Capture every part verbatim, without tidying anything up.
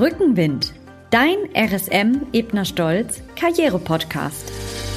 Rückenwind, dein R S M Ebner Stolz Karriere-Podcast.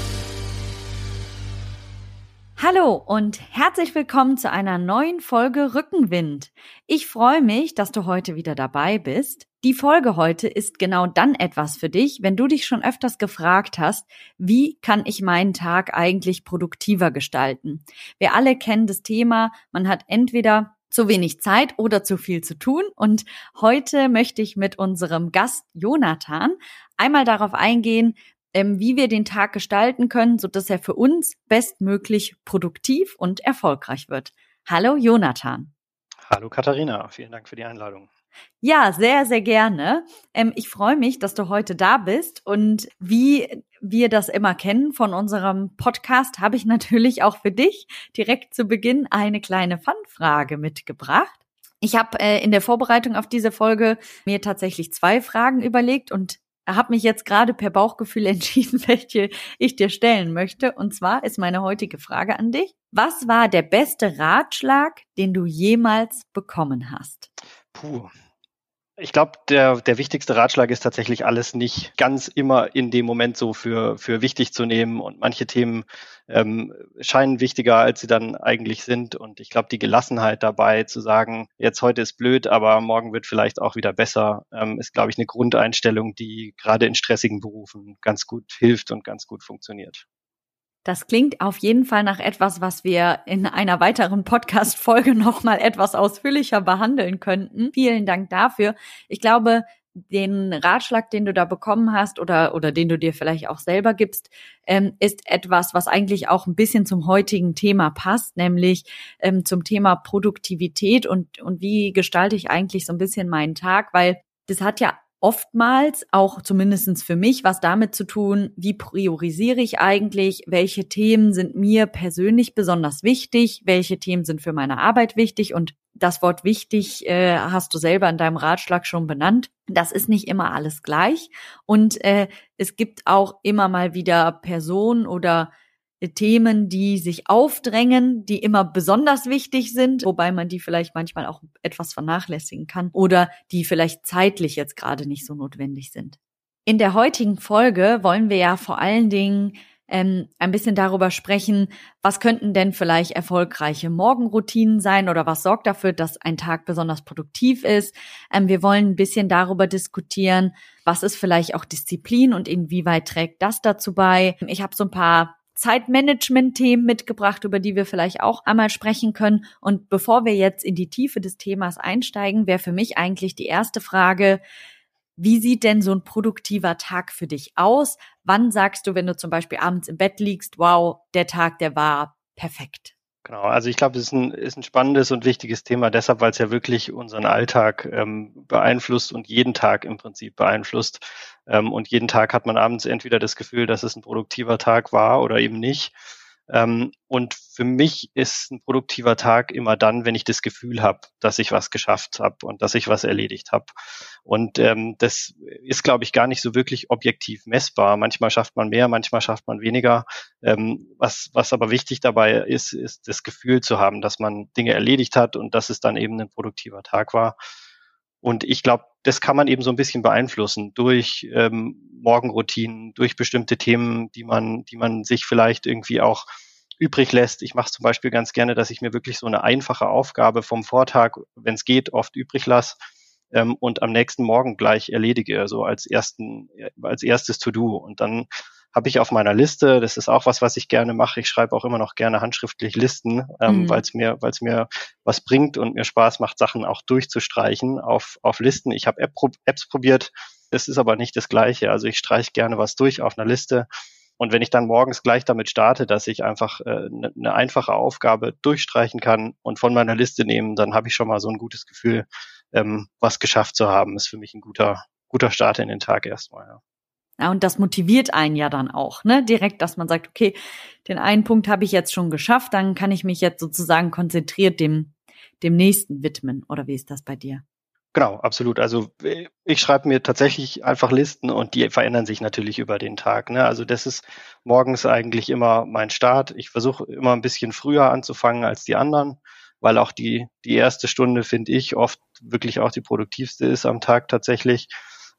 Hallo und herzlich willkommen zu einer neuen Folge Rückenwind. Ich freue mich, dass du heute wieder dabei bist. Die Folge heute ist genau dann etwas für dich, wenn du dich schon öfters gefragt hast, wie kann ich meinen Tag eigentlich produktiver gestalten? Wir alle kennen das Thema, man hat entweder zu wenig Zeit oder zu viel zu tun. Und heute möchte ich mit unserem Gast Jonathan einmal darauf eingehen, wie wir den Tag gestalten können, sodass er für uns bestmöglich produktiv und erfolgreich wird. Hallo Jonathan. Hallo Katharina, vielen Dank für die Einladung. Ja, sehr, sehr gerne. Ähm, ich freue mich, dass du heute da bist. Und wie wir das immer kennen von unserem Podcast, habe ich natürlich auch für dich direkt zu Beginn eine kleine Fun-Frage mitgebracht. Ich habe äh, in der Vorbereitung auf diese Folge mir tatsächlich zwei Fragen überlegt und habe mich jetzt gerade per Bauchgefühl entschieden, welche ich dir stellen möchte. Und zwar ist meine heutige Frage an dich: Was war der beste Ratschlag, den du jemals bekommen hast? Puh. Ich glaube, der, der wichtigste Ratschlag ist tatsächlich, alles nicht ganz immer in dem Moment so für, für wichtig zu nehmen. Und manche Themen ähm, scheinen wichtiger, als sie dann eigentlich sind. Und ich glaube, die Gelassenheit dabei zu sagen, jetzt heute ist blöd, aber morgen wird vielleicht auch wieder besser, ähm, ist, glaube ich, eine Grundeinstellung, die gerade in stressigen Berufen ganz gut hilft und ganz gut funktioniert. Das klingt auf jeden Fall nach etwas, was wir in einer weiteren Podcast-Folge noch mal etwas ausführlicher behandeln könnten. Vielen Dank dafür. Ich glaube, den Ratschlag, den du da bekommen hast oder oder den du dir vielleicht auch selber gibst, ähm, ist etwas, was eigentlich auch ein bisschen zum heutigen Thema passt, nämlich ähm, zum Thema Produktivität und und wie gestalte ich eigentlich so ein bisschen meinen Tag, weil das hat ja oftmals, auch zumindest für mich, was damit zu tun, wie priorisiere ich eigentlich, welche Themen sind mir persönlich besonders wichtig, welche Themen sind für meine Arbeit wichtig, und das Wort wichtig äh, hast du selber in deinem Ratschlag schon benannt. Das ist nicht immer alles gleich, und äh, es gibt auch immer mal wieder Personen oder Themen, die sich aufdrängen, die immer besonders wichtig sind, wobei man die vielleicht manchmal auch etwas vernachlässigen kann oder die vielleicht zeitlich jetzt gerade nicht so notwendig sind. In der heutigen Folge wollen wir ja vor allen Dingen ähm, ein bisschen darüber sprechen, was könnten denn vielleicht erfolgreiche Morgenroutinen sein oder was sorgt dafür, dass ein Tag besonders produktiv ist. Ähm, wir wollen ein bisschen darüber diskutieren, was ist vielleicht auch Disziplin und inwieweit trägt das dazu bei. Ich habe so ein paar Zeitmanagement-Themen mitgebracht, über die wir vielleicht auch einmal sprechen können. Und bevor wir jetzt in die Tiefe des Themas einsteigen, wäre für mich eigentlich die erste Frage: Wie sieht denn so ein produktiver Tag für dich aus? Wann sagst du, wenn du zum Beispiel abends im Bett liegst, wow, der Tag, der war perfekt? Genau, also ich glaube, es ist ein, ist ein spannendes und wichtiges Thema, deshalb, weil es ja wirklich unseren Alltag ähm, beeinflusst und jeden Tag im Prinzip beeinflusst. Ähm, und jeden Tag hat man abends entweder das Gefühl, dass es ein produktiver Tag war oder eben nicht. Ähm, und für mich ist ein produktiver Tag immer dann, wenn ich das Gefühl habe, dass ich was geschafft habe und dass ich was erledigt habe. Und ähm, das ist, glaube ich, gar nicht so wirklich objektiv messbar. Manchmal schafft man mehr, manchmal schafft man weniger. Ähm, was, was aber wichtig dabei ist, ist das Gefühl zu haben, dass man Dinge erledigt hat und dass es dann eben ein produktiver Tag war. Und ich glaube, das kann man eben so ein bisschen beeinflussen durch ähm, Morgenroutinen, durch bestimmte Themen, die man, die man sich vielleicht irgendwie auch übrig lässt. Ich mache es zum Beispiel ganz gerne, dass ich mir wirklich so eine einfache Aufgabe vom Vortag, wenn es geht, oft übrig lasse ähm, und am nächsten Morgen gleich erledige, so als ersten, als erstes To-Do. Und dann habe ich auf meiner Liste, das ist auch was, was ich gerne mache. Ich schreibe auch immer noch gerne handschriftlich Listen, ähm, mhm. weil es mir, weil es mir was bringt und mir Spaß macht, Sachen auch durchzustreichen auf auf Listen. Ich habe App, Apps probiert, das ist aber nicht das Gleiche. Also ich streiche gerne was durch auf einer Liste. Und wenn ich dann morgens gleich damit starte, dass ich einfach äh, ne, eine einfache Aufgabe durchstreichen kann und von meiner Liste nehmen, dann habe ich schon mal so ein gutes Gefühl, ähm, was geschafft zu haben. Ist für mich ein guter guter Start in den Tag erstmal. Ja. Ja, und das motiviert einen ja dann auch, ne? Direkt, dass man sagt, okay, den einen Punkt habe ich jetzt schon geschafft, dann kann ich mich jetzt sozusagen konzentriert dem, dem nächsten widmen. Oder wie ist das bei dir? Genau, absolut. Also ich schreibe mir tatsächlich einfach Listen und die verändern sich natürlich über den Tag. Ne? Also das ist morgens eigentlich immer mein Start. Ich versuche immer ein bisschen früher anzufangen als die anderen, weil auch die, die erste Stunde, finde ich, oft wirklich auch die produktivste ist am Tag tatsächlich.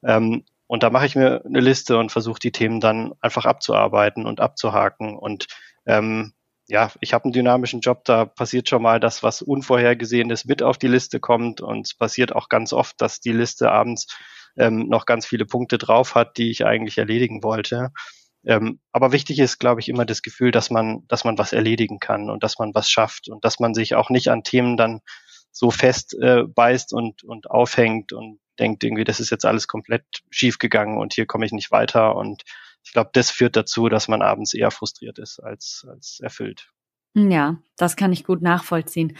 Ähm, und da mache ich mir eine Liste und versuche die Themen dann einfach abzuarbeiten und abzuhaken. Und ähm, ja, ich habe einen dynamischen Job, da passiert schon mal das, was Unvorhergesehenes mit auf die Liste kommt. Und es passiert auch ganz oft, dass die Liste abends ähm, noch ganz viele Punkte drauf hat, die ich eigentlich erledigen wollte. Ähm, aber wichtig ist, glaube ich, immer das Gefühl, dass man, dass man was erledigen kann und dass man was schafft und dass man sich auch nicht an Themen dann so fest äh, beißt und, und aufhängt und denkt irgendwie, das ist jetzt alles komplett schief gegangen und hier komme ich nicht weiter. Und ich glaube, das führt dazu, dass man abends eher frustriert ist als, als erfüllt. Ja, das kann ich gut nachvollziehen.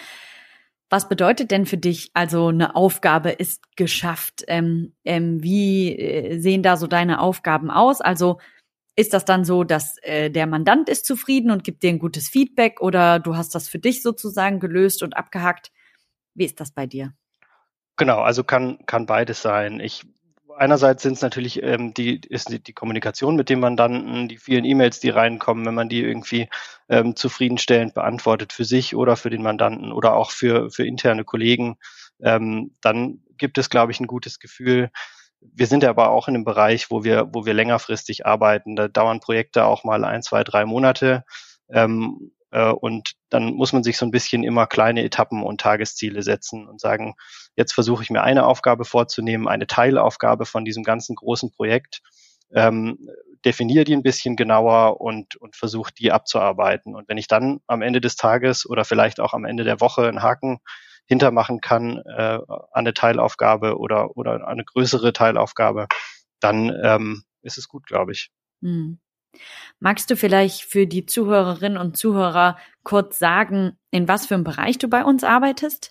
Was bedeutet denn für dich, also eine Aufgabe ist geschafft? Ähm, ähm, wie äh, sehen da so deine Aufgaben aus? Also ist das dann so, dass äh, der Mandant ist zufrieden und gibt dir ein gutes Feedback oder du hast das für dich sozusagen gelöst und abgehakt? Wie ist das bei dir? Genau, also kann, kann beides sein. Ich, einerseits sind es natürlich ähm, die, ist die, die Kommunikation mit dem Mandanten, die vielen E-Mails, die reinkommen, wenn man die irgendwie ähm, zufriedenstellend beantwortet für sich oder für den Mandanten oder auch für, für interne Kollegen, ähm, dann gibt es, glaube ich, ein gutes Gefühl. Wir sind ja aber auch in einem Bereich, wo wir, wo wir längerfristig arbeiten. Da dauern Projekte auch mal ein, zwei, drei Monate. Ähm, äh, und dann muss man sich so ein bisschen immer kleine Etappen und Tagesziele setzen und sagen, jetzt versuche ich mir eine Aufgabe vorzunehmen, eine Teilaufgabe von diesem ganzen großen Projekt, ähm, definiere die ein bisschen genauer und, und versuche die abzuarbeiten. Und wenn ich dann am Ende des Tages oder vielleicht auch am Ende der Woche einen Haken hintermachen kann äh, an eine Teilaufgabe oder, oder eine größere Teilaufgabe, dann ähm, ist es gut, glaube ich. Hm. Magst du vielleicht für die Zuhörerinnen und Zuhörer kurz sagen, in was für einem Bereich du bei uns arbeitest?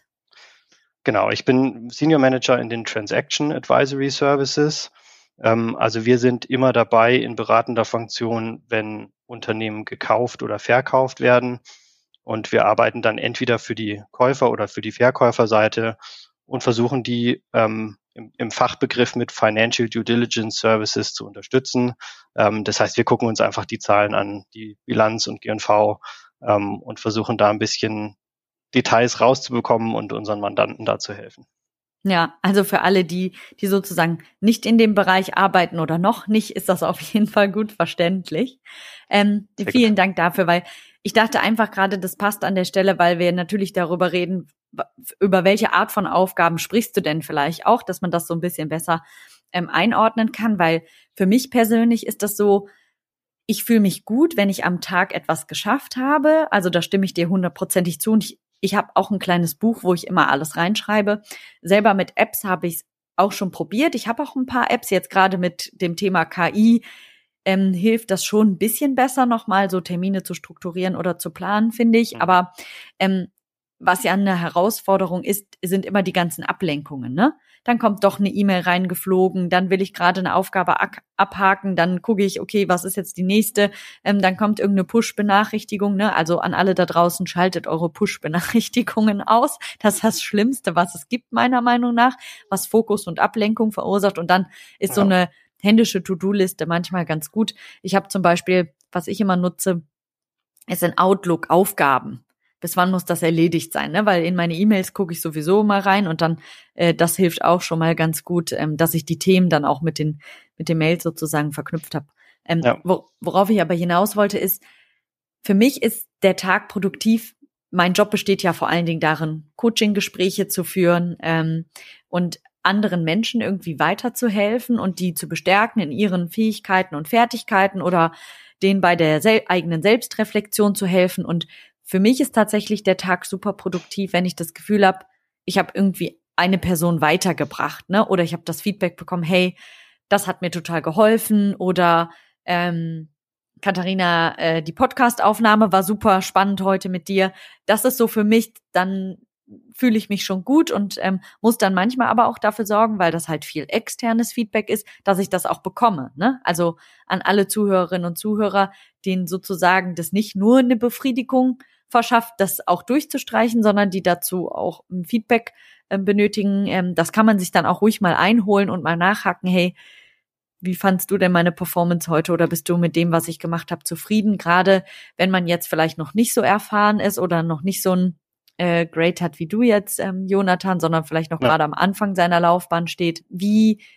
Genau, ich bin Senior Manager in den Transaction Advisory Services. Ähm, also wir sind immer dabei in beratender Funktion, wenn Unternehmen gekauft oder verkauft werden. Und wir arbeiten dann entweder für die Käufer- oder für die Verkäuferseite und versuchen die ähm, im, im Fachbegriff mit Financial Due Diligence Services zu unterstützen. Ähm, das heißt, wir gucken uns einfach die Zahlen an, die Bilanz und G und V ähm, und versuchen da ein bisschen Details rauszubekommen und unseren Mandanten da zu helfen. Ja, also für alle, die, die sozusagen nicht in dem Bereich arbeiten oder noch nicht, ist das auf jeden Fall gut verständlich. Ähm, vielen gut. Dank dafür, weil ich dachte einfach gerade, das passt an der Stelle, weil wir natürlich darüber reden, über welche Art von Aufgaben sprichst du denn vielleicht auch, dass man das so ein bisschen besser ähm, einordnen kann, weil für mich persönlich ist das so, ich fühle mich gut, wenn ich am Tag etwas geschafft habe. Also da stimme ich dir hundertprozentig zu. Und ich, ich habe auch ein kleines Buch, wo ich immer alles reinschreibe. Selber mit Apps habe ich es auch schon probiert. Ich habe auch ein paar Apps, jetzt gerade mit dem Thema K I, ähm, hilft das schon ein bisschen besser, nochmal so Termine zu strukturieren oder zu planen, finde ich. Mhm. Aber ähm, was ja eine Herausforderung ist, sind immer die ganzen Ablenkungen, ne? Dann kommt doch eine E-Mail reingeflogen, dann will ich gerade eine Aufgabe abhaken, dann gucke ich, okay, was ist jetzt die nächste? Ähm, dann kommt irgendeine Push-Benachrichtigung, ne? Also an alle da draußen, schaltet eure Push-Benachrichtigungen aus. Das ist das Schlimmste, was es gibt, meiner Meinung nach, was Fokus und Ablenkung verursacht. Und dann ist ja so eine händische To-Do-Liste manchmal ganz gut. Ich habe zum Beispiel, was ich immer nutze, ist ein Outlook-Aufgaben. Bis wann muss das erledigt sein, ne? Weil in meine E-Mails gucke ich sowieso mal rein und dann, äh, das hilft auch schon mal ganz gut, ähm, dass ich die Themen dann auch mit den mit den Mails sozusagen verknüpft habe. Ähm, ja. wo, worauf ich aber hinaus wollte ist, für mich ist der Tag produktiv. Mein Job besteht ja vor allen Dingen darin, Coaching-Gespräche zu führen ähm, und anderen Menschen irgendwie weiterzuhelfen und die zu bestärken in ihren Fähigkeiten und Fertigkeiten oder denen bei der sel- eigenen Selbstreflexion zu helfen. Und für mich ist tatsächlich der Tag super produktiv, wenn ich das Gefühl habe, ich habe irgendwie eine Person weitergebracht, ne? Oder ich habe das Feedback bekommen, hey, das hat mir total geholfen. Oder ähm, Katharina, äh, die Podcast-Aufnahme war super spannend heute mit dir. Das ist so für mich, dann fühle ich mich schon gut und ähm, muss dann manchmal aber auch dafür sorgen, weil das halt viel externes Feedback ist, dass ich das auch bekomme, ne? Also an alle Zuhörerinnen und Zuhörer, denen sozusagen das nicht nur eine Befriedigung verschafft, das auch durchzustreichen, sondern die dazu auch ein Feedback äh, benötigen. Ähm, das kann man sich dann auch ruhig mal einholen und mal nachhaken, hey, wie fandst du denn meine Performance heute oder bist du mit dem, was ich gemacht habe, zufrieden? Gerade wenn man jetzt vielleicht noch nicht so erfahren ist oder noch nicht so ein äh, Grade hat wie du jetzt, ähm, Jonathan, sondern vielleicht noch ja. gerade am Anfang seiner Laufbahn steht. Wie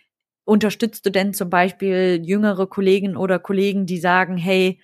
unterstützt du denn zum Beispiel jüngere Kollegen oder Kollegen, die sagen, hey,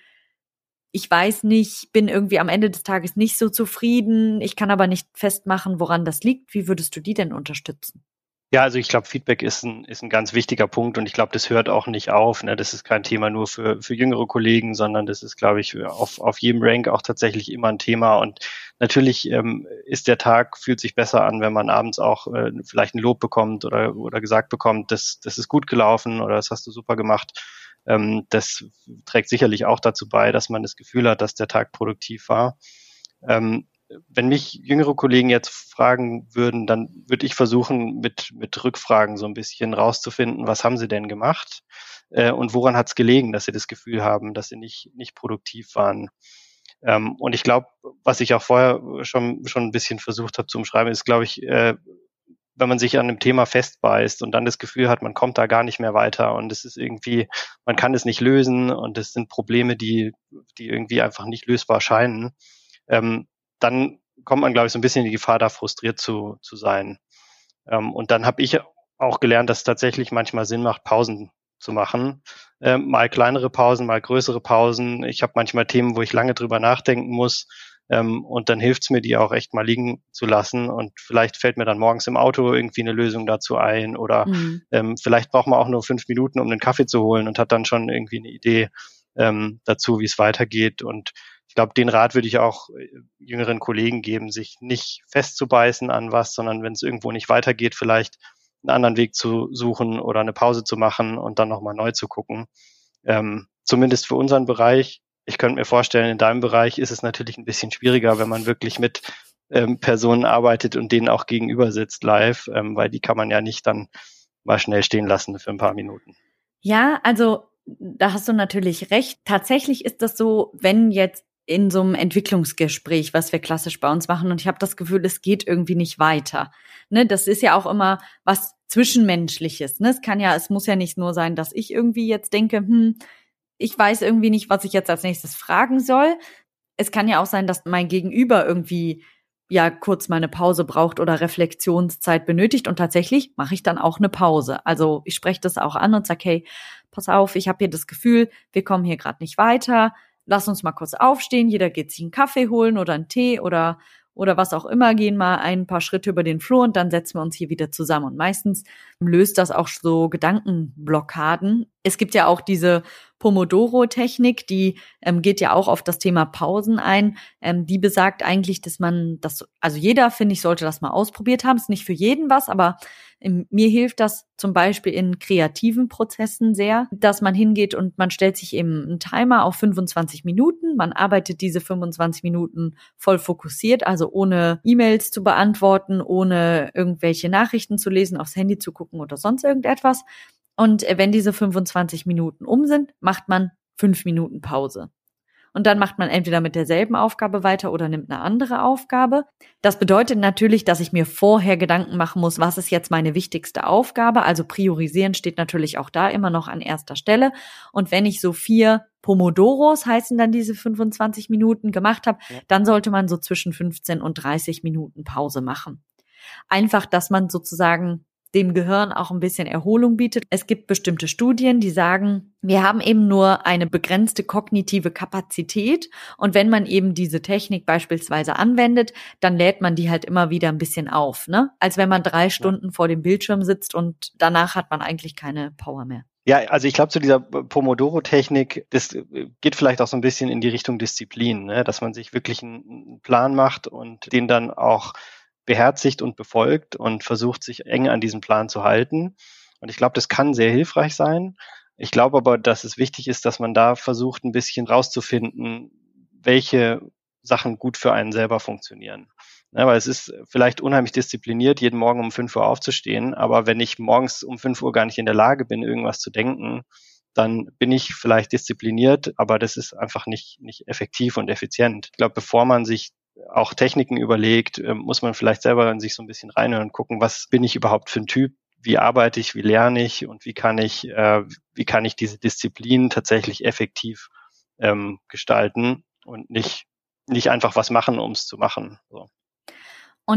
ich weiß nicht, bin irgendwie am Ende des Tages nicht so zufrieden, ich kann aber nicht festmachen, woran das liegt. Wie würdest du die denn unterstützen? Ja, also ich glaube, Feedback ist ein, ist ein ganz wichtiger Punkt und ich glaube, das hört auch nicht auf. Ne? Das ist kein Thema nur für, für jüngere Kollegen, sondern das ist, glaube ich, auf, auf jedem Rank auch tatsächlich immer ein Thema. Und natürlich ähm, ist der Tag, fühlt sich besser an, wenn man abends auch äh, vielleicht ein Lob bekommt oder, oder gesagt bekommt, das, das ist gut gelaufen oder das hast du super gemacht. Ähm, das trägt sicherlich auch dazu bei, dass man das Gefühl hat, dass der Tag produktiv war. Ähm, Wenn mich jüngere Kollegen jetzt fragen würden, dann würde ich versuchen, mit, mit Rückfragen so ein bisschen rauszufinden, was haben sie denn gemacht äh, und woran hat es gelegen, dass sie das Gefühl haben, dass sie nicht, nicht produktiv waren. Ähm, und ich glaube, was ich auch vorher schon, schon ein bisschen versucht habe zu umschreiben, ist, glaube ich, äh, wenn man sich an einem Thema festbeißt und dann das Gefühl hat, man kommt da gar nicht mehr weiter und es ist irgendwie, man kann es nicht lösen und es sind Probleme, die, die irgendwie einfach nicht lösbar scheinen, ähm, dann kommt man, glaube ich, so ein bisschen in die Gefahr, da frustriert zu, zu sein. Ähm, und dann habe ich auch gelernt, dass es tatsächlich manchmal Sinn macht, Pausen zu machen. Ähm, mal kleinere Pausen, mal größere Pausen. Ich habe manchmal Themen, wo ich lange drüber nachdenken muss. Ähm, und dann hilft es mir, die auch echt mal liegen zu lassen. Und vielleicht fällt mir dann morgens im Auto irgendwie eine Lösung dazu ein. Oder Mhm. ähm, vielleicht braucht man auch nur fünf Minuten, um einen Kaffee zu holen und hat dann schon irgendwie eine Idee ähm, dazu, wie es weitergeht. Und ich glaube, den Rat würde ich auch jüngeren Kollegen geben, sich nicht festzubeißen an was, sondern wenn es irgendwo nicht weitergeht, vielleicht einen anderen Weg zu suchen oder eine Pause zu machen und dann nochmal neu zu gucken. Ähm, zumindest für unseren Bereich. Ich könnte mir vorstellen, in deinem Bereich ist es natürlich ein bisschen schwieriger, wenn man wirklich mit ähm, Personen arbeitet und denen auch gegenüber sitzt live, ähm, weil die kann man ja nicht dann mal schnell stehen lassen für ein paar Minuten. Ja, also da hast du natürlich recht. Tatsächlich ist das so, wenn jetzt in so einem Entwicklungsgespräch, was wir klassisch bei uns machen, und ich habe das Gefühl, es geht irgendwie nicht weiter. Ne, das ist ja auch immer was Zwischenmenschliches. Ne? Es kann ja, es muss ja nicht nur sein, dass ich irgendwie jetzt denke, hm, ich weiß irgendwie nicht, was ich jetzt als nächstes fragen soll. Es kann ja auch sein, dass mein Gegenüber irgendwie ja kurz mal eine Pause braucht oder Reflexionszeit benötigt und tatsächlich mache ich dann auch eine Pause. Also ich spreche das auch an und sage, hey, pass auf, ich habe hier das Gefühl, wir kommen hier gerade nicht weiter. Lass uns mal kurz aufstehen, jeder geht sich einen Kaffee holen oder einen Tee oder oder was auch immer, gehen mal ein paar Schritte über den Flur und dann setzen wir uns hier wieder zusammen. Und meistens löst das auch so Gedankenblockaden. Es gibt ja auch diese Pomodoro-Technik, die ähm, geht ja auch auf das Thema Pausen ein. Ähm, die besagt eigentlich, dass man das, also jeder, finde ich, sollte das mal ausprobiert haben. Ist nicht für jeden was, aber ähm, mir hilft das zum Beispiel in kreativen Prozessen sehr, dass man hingeht und man stellt sich eben einen Timer auf fünfundzwanzig Minuten. Man arbeitet diese fünfundzwanzig Minuten voll fokussiert, also ohne E-Mails zu beantworten, ohne irgendwelche Nachrichten zu lesen, aufs Handy zu gucken oder sonst irgendetwas. Und wenn diese fünfundzwanzig Minuten um sind, macht man fünf Minuten Pause. Und dann macht man entweder mit derselben Aufgabe weiter oder nimmt eine andere Aufgabe. Das bedeutet natürlich, dass ich mir vorher Gedanken machen muss, was ist jetzt meine wichtigste Aufgabe. Also priorisieren steht natürlich auch da immer noch an erster Stelle. Und wenn ich so vier Pomodoros, heißen dann diese fünfundzwanzig Minuten, gemacht habe, ja, dann sollte man so zwischen fünfzehn und dreißig Minuten Pause machen. Einfach, dass man sozusagen dem Gehirn auch ein bisschen Erholung bietet. Es gibt bestimmte Studien, die sagen, wir haben eben nur eine begrenzte kognitive Kapazität und wenn man eben diese Technik beispielsweise anwendet, dann lädt man die halt immer wieder ein bisschen auf, ne? Als wenn man drei Stunden vor dem Bildschirm sitzt und danach hat man eigentlich keine Power mehr. Ja, also ich glaube, zu dieser Pomodoro-Technik, das geht vielleicht auch so ein bisschen in die Richtung Disziplin, ne? Dass man sich wirklich einen Plan macht und den dann auch beherzigt und befolgt und versucht, sich eng an diesen Plan zu halten. Und ich glaube, das kann sehr hilfreich sein. Ich glaube aber, dass es wichtig ist, dass man da versucht, ein bisschen rauszufinden, welche Sachen gut für einen selber funktionieren. Ja, weil es ist vielleicht unheimlich diszipliniert, jeden Morgen um fünf Uhr aufzustehen, aber wenn ich morgens um fünf Uhr gar nicht in der Lage bin, irgendwas zu denken, dann bin ich vielleicht diszipliniert, aber das ist einfach nicht, nicht effektiv und effizient. Ich glaube, bevor man sich auch Techniken überlegt, muss man vielleicht selber in sich so ein bisschen reinhören und gucken, was bin ich überhaupt für ein Typ, wie arbeite ich, wie lerne ich und wie kann ich, äh, wie kann ich diese Disziplin tatsächlich effektiv ähm, gestalten und nicht, nicht einfach was machen, um es zu machen. So. Und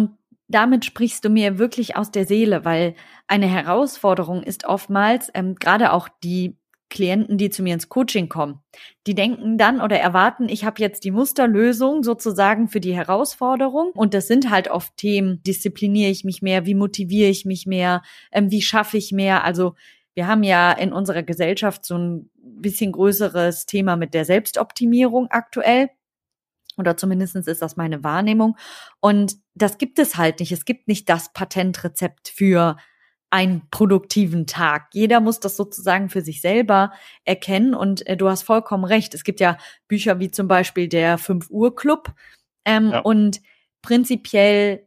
damit sprichst du mir wirklich aus der Seele, weil eine Herausforderung ist oftmals, ähm, gerade auch die Klienten, die zu mir ins Coaching kommen, die denken dann oder erwarten, ich habe jetzt die Musterlösung sozusagen für die Herausforderung. Und das sind halt oft Themen, diszipliniere ich mich mehr, wie motiviere ich mich mehr, ähm, wie schaffe ich mehr. Also wir haben ja in unserer Gesellschaft so ein bisschen größeres Thema mit der Selbstoptimierung aktuell. Oder zumindest ist das meine Wahrnehmung. Und das gibt es halt nicht. Es gibt nicht das Patentrezept für einen produktiven Tag. Jeder muss das sozusagen für sich selber erkennen. Und äh, du hast vollkommen recht. Es gibt ja Bücher wie zum Beispiel der fünf Uhr Club. Ähm, ja. Und prinzipiell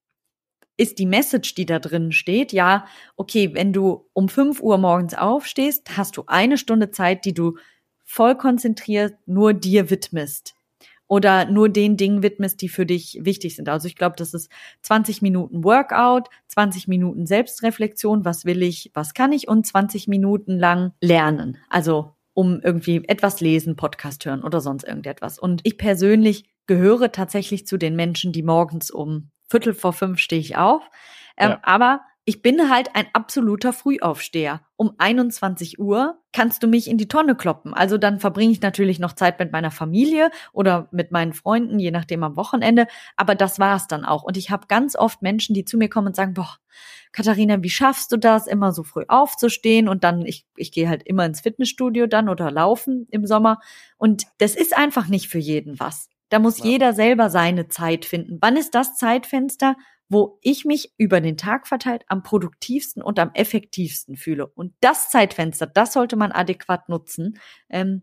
ist die Message, die da drin steht, ja, okay, wenn du um fünf Uhr morgens aufstehst, hast du eine Stunde Zeit, die du voll konzentriert nur dir widmest. Oder nur den Dingen widmest, die für dich wichtig sind. Also ich glaube, das ist zwanzig Minuten Workout, zwanzig Minuten Selbstreflexion, was will ich, was kann ich und zwanzig Minuten lang lernen. Also um irgendwie etwas lesen, Podcast hören oder sonst irgendetwas. Und ich persönlich gehöre tatsächlich zu den Menschen, die morgens um Viertel vor fünf stehe ich auf. Ähm, ja. Aber ich bin halt ein absoluter Frühaufsteher. Um einundzwanzig Uhr kannst du mich in die Tonne kloppen. Also dann verbringe ich natürlich noch Zeit mit meiner Familie oder mit meinen Freunden, je nachdem am Wochenende. Aber das war's dann auch. Und ich habe ganz oft Menschen, die zu mir kommen und sagen, boah, Katharina, wie schaffst du das, immer so früh aufzustehen? Und dann, ich, ich gehe halt immer ins Fitnessstudio dann oder laufen im Sommer. Und das ist einfach nicht für jeden was. Da muss ja. jeder selber seine Zeit finden. Wann ist das Zeitfenster, wo ich mich über den Tag verteilt am produktivsten und am effektivsten fühle? Und das Zeitfenster, das sollte man adäquat nutzen, ähm,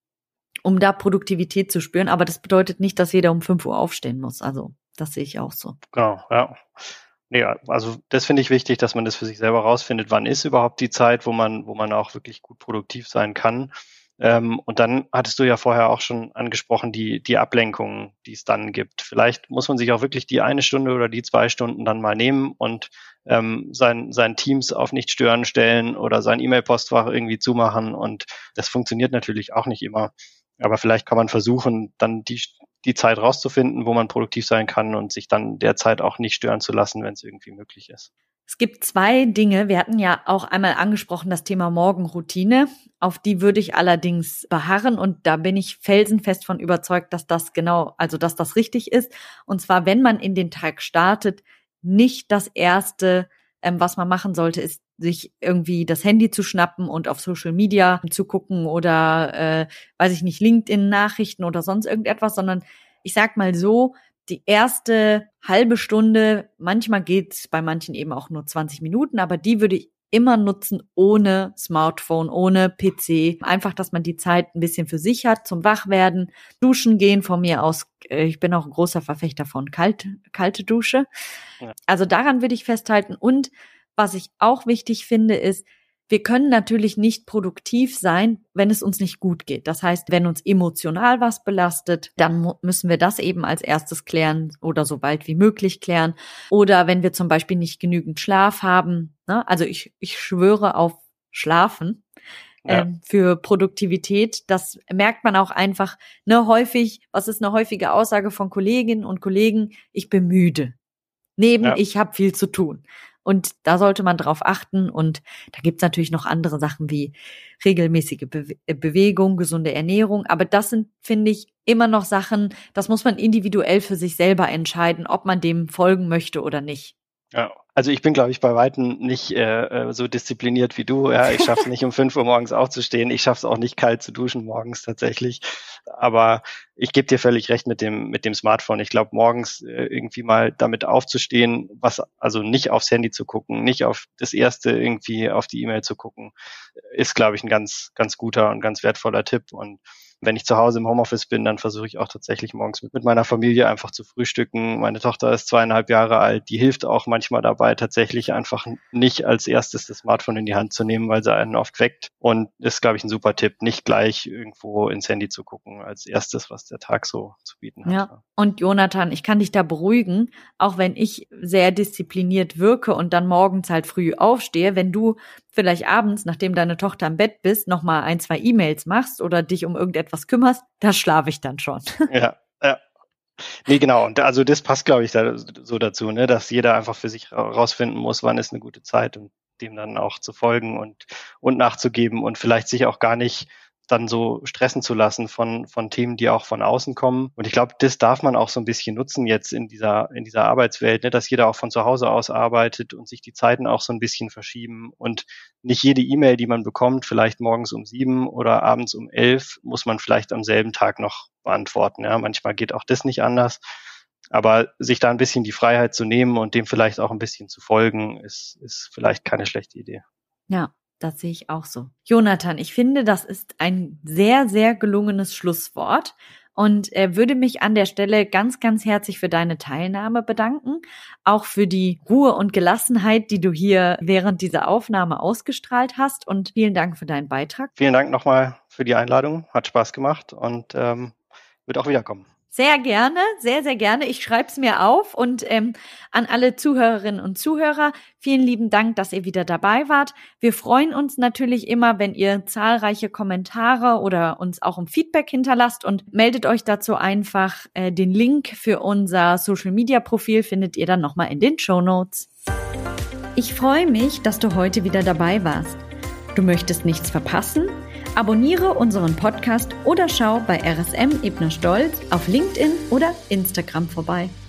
um da Produktivität zu spüren. Aber das bedeutet nicht, dass jeder um fünf Uhr aufstehen muss. Also das sehe ich auch so. Genau, ja. Nee, also das finde ich wichtig, dass man das für sich selber rausfindet. Wann ist überhaupt die Zeit, wo man, wo man auch wirklich gut produktiv sein kann? Ähm, und dann hattest du ja vorher auch schon angesprochen, die, die Ablenkungen, die es dann gibt. Vielleicht muss man sich auch wirklich die eine Stunde oder die zwei Stunden dann mal nehmen und ähm, sein, sein Teams auf nicht stören stellen oder sein E-Mail-Postfach irgendwie zumachen. Und das funktioniert natürlich auch nicht immer. Aber vielleicht kann man versuchen, dann die, die Zeit rauszufinden, wo man produktiv sein kann und sich dann derzeit auch nicht stören zu lassen, wenn es irgendwie möglich ist. Es gibt zwei Dinge. Wir hatten ja auch einmal angesprochen das Thema Morgenroutine. Auf die würde ich allerdings beharren und da bin ich felsenfest von überzeugt, dass das genau, also dass das richtig ist. Und zwar, wenn man in den Tag startet, nicht das Erste, ähm, was man machen sollte, ist sich irgendwie das Handy zu schnappen und auf Social Media zu gucken oder, äh, weiß ich nicht, LinkedIn-Nachrichten oder sonst irgendetwas, sondern ich sag mal so, die erste halbe Stunde, manchmal geht's bei manchen eben auch nur zwanzig Minuten, aber die würde ich immer nutzen ohne Smartphone, ohne P C. Einfach, dass man die Zeit ein bisschen für sich hat, zum Wachwerden, duschen gehen von mir aus. Ich bin auch ein großer Verfechter von kalt, kalte Dusche. Ja. Also daran würde ich festhalten. Und was ich auch wichtig finde, ist, wir können natürlich nicht produktiv sein, wenn es uns nicht gut geht. Das heißt, wenn uns emotional was belastet, dann müssen wir das eben als erstes klären oder so bald wie möglich klären. Oder wenn wir zum Beispiel nicht genügend Schlaf haben, ne? Also ich, ich schwöre auf Schlafen ja. ähm, für Produktivität. Das merkt man auch einfach, ne, häufig, was ist eine häufige Aussage von Kolleginnen und Kollegen? Ich bin müde. Neben, ja. ich habe viel zu tun. Und da sollte man drauf achten. Und da gibt's natürlich noch andere Sachen wie regelmäßige Be- Bewegung, gesunde Ernährung. Aber das sind, finde ich, immer noch Sachen, das muss man individuell für sich selber entscheiden, ob man dem folgen möchte oder nicht. Ja, also ich bin, glaube ich, bei Weitem nicht äh, so diszipliniert wie du. Ja, ich schaffe es nicht, um fünf Uhr morgens aufzustehen. Ich schaffe es auch nicht, kalt zu duschen morgens tatsächlich. Aber ich gebe dir völlig recht mit dem mit dem Smartphone. Ich glaube, morgens äh, irgendwie mal damit aufzustehen, was also nicht aufs Handy zu gucken, nicht auf das erste irgendwie auf die E-Mail zu gucken, ist, glaube ich, ein ganz ganz guter und ganz wertvoller Tipp. Und wenn ich zu Hause im Homeoffice bin, dann versuche ich auch tatsächlich morgens mit, mit meiner Familie einfach zu frühstücken. Meine Tochter ist zweieinhalb Jahre alt. Die hilft auch manchmal dabei, tatsächlich einfach nicht als erstes das Smartphone in die Hand zu nehmen, weil sie einen oft weckt. Und das ist, glaube ich, ein super Tipp, nicht gleich irgendwo ins Handy zu gucken als erstes, was der Tag so zu bieten hat. Ja. Und Jonathan, ich kann dich da beruhigen, auch wenn ich sehr diszipliniert wirke und dann morgens halt früh aufstehe, wenn du vielleicht abends, nachdem deine Tochter im Bett bist, nochmal ein, zwei E-Mails machst oder dich um irgendetwas kümmerst, da schlafe ich dann schon. Ja, ja. Nee, genau. Und also das passt, glaube ich, da, so dazu, ne, dass jeder einfach für sich rausfinden muss, wann ist eine gute Zeit und dem dann auch zu folgen und, und nachzugeben und vielleicht sich auch gar nicht dann so stressen zu lassen von, von Themen, die auch von außen kommen. Und ich glaube, das darf man auch so ein bisschen nutzen jetzt in dieser, in dieser Arbeitswelt, ne, dass jeder auch von zu Hause aus arbeitet und sich die Zeiten auch so ein bisschen verschieben und nicht jede E-Mail, die man bekommt, vielleicht morgens um sieben oder abends um elf, muss man vielleicht am selben Tag noch beantworten. Ja, manchmal geht auch das nicht anders. Aber sich da ein bisschen die Freiheit zu nehmen und dem vielleicht auch ein bisschen zu folgen, ist, ist vielleicht keine schlechte Idee. Ja. Das sehe ich auch so. Jonathan, ich finde, das ist ein sehr, sehr gelungenes Schlusswort und äh, würde mich an der Stelle ganz, ganz herzlich für deine Teilnahme bedanken, auch für die Ruhe und Gelassenheit, die du hier während dieser Aufnahme ausgestrahlt hast und vielen Dank für deinen Beitrag. Vielen Dank nochmal für die Einladung, hat Spaß gemacht und ähm, wird auch wiederkommen. Sehr gerne, sehr, sehr gerne. Ich schreibe es mir auf und ähm, an alle Zuhörerinnen und Zuhörer, vielen lieben Dank, dass ihr wieder dabei wart. Wir freuen uns natürlich immer, wenn ihr zahlreiche Kommentare oder uns auch um Feedback hinterlasst und meldet euch dazu einfach. Äh, den Link für unser Social-Media-Profil findet ihr dann nochmal in den Shownotes. Ich freue mich, dass du heute wieder dabei warst. Du möchtest nichts verpassen? Abonniere unseren Podcast oder schau bei R S M Ebner Stolz auf LinkedIn oder Instagram vorbei.